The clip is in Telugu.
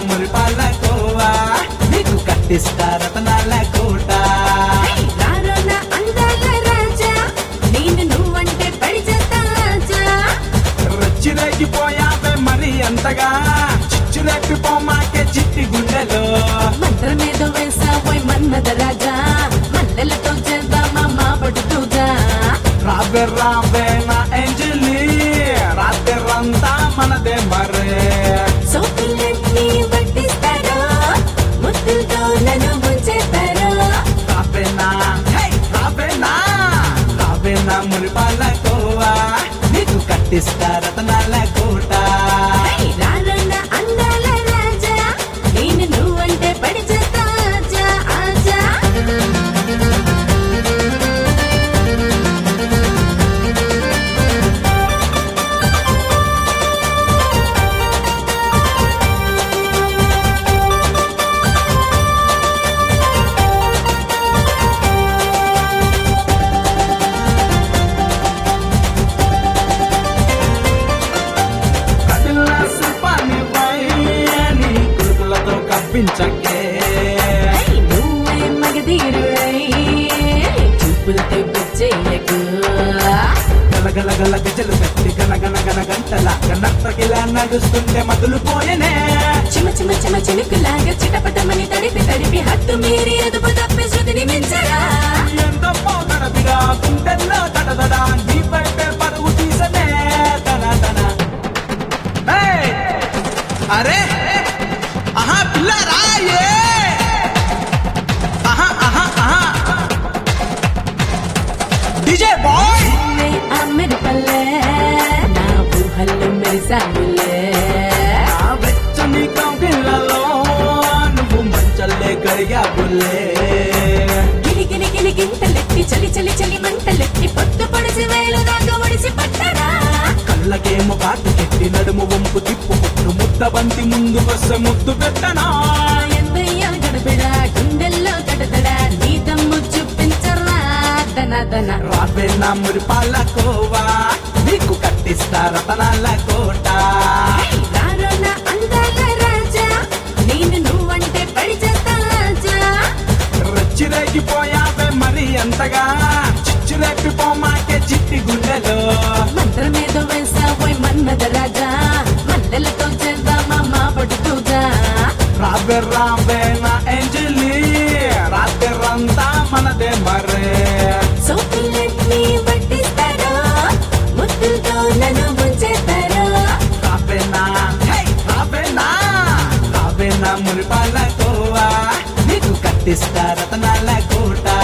మురిపాల కోవా నీకు కట్టిస్తా రతనాల కోట రారోనా అందాల రాజా నేను నువ్వంటే పడిచేస్తా రాజా రచ్చిరేగిపోయావే మరి అంతగా చిచ్చురెప్పిపోమాకే చిట్టి గుండెలో మంత్రమేదో వేసావోయ్ మన్మద రాజా మల్లెలతో చేద్దామా మా పడుతూగా రావే రావే నా ఏంజలి రాత్రంతా మనదే మరే సోకులన్నీ వడ్డిస్తారో ముద్దులతో నన్ను ముంచేస్తారో రావేనా రావేనా మురిపాల కోవా నీకు కట్టిస్తా రతనాల కోట రారోనా అందాల రాజా నేను నువ్వంటే పడిచేస్తా ఆజా ఆజా కదిల్లా శిల్పాన్ని నీ కురుకులతో కప్పించకే నువ్వే మగధీరుడై చూపులతో పిచ్చేయకు గలగల గజలు కట్టి గనగన గంటల గన్నప్పకిలా నడుస్తుంటే మతులు పోయనే చిమ చిమ చిమ చినుకులాగా చిటపటమని తడిపి తడిపి హత్తు మీరి అదుపు తప్పి శృతిని మించరా ఎంత పోగడబిరా గుండెల్లో తడదడా నీ పైపే పరువు తీసనే తన అరే ఆహా పిల్ల రాయే డీజే బాయ్ నువ్వే ఆ మెరుపల్లే నా ఊహల్లో మెరిసాములే ఆ వెచ్చని కౌగిళ్ళలో నువ్వు మంచల్లే కరిగావులే గిలి గిలి గిలి గింతలెట్టి చలి చలి చలి మంటలెట్టి పొత్తు పొడిసి వేలు దాకా ఒడిసి పట్టరా కళ్ళకేమో కాటు చెట్టి నడుము వంపు తిప్పు పుట్టు ముద్ద బంతి ముందుకొస్తే ముద్దు పెట్టనా ఎందయ్యా గడబిడా గుండెల్లో తడతడా నీ దమ్ము చూపించరా దన దన రావే నా మురిపాల కోవా నీకు కట్టిస్తా రతనాల కోట రారోనా అందాల రాజా నేను నువ్వంటే పడిచేస్తా రాజా రచ్చిరేగిపోయావే మరి అంతగా చిచ్చురెప్పిపోమాకే చిట్టి గుండెలో మంత్రమేదో వేసావోయ్ మన్మద రాజా మల్లెలతో చేద్దామా మా పడుతూగా రావే నా ఏంజలి రాత్రంతా మనదే మరే సోకులన్నీ వడ్డిస్తారో ముద్దులతో నన్ను ముంచేస్తారో రావేనా మురిపాల కోవా నీకు కట్టిస్తా రతనాల కోట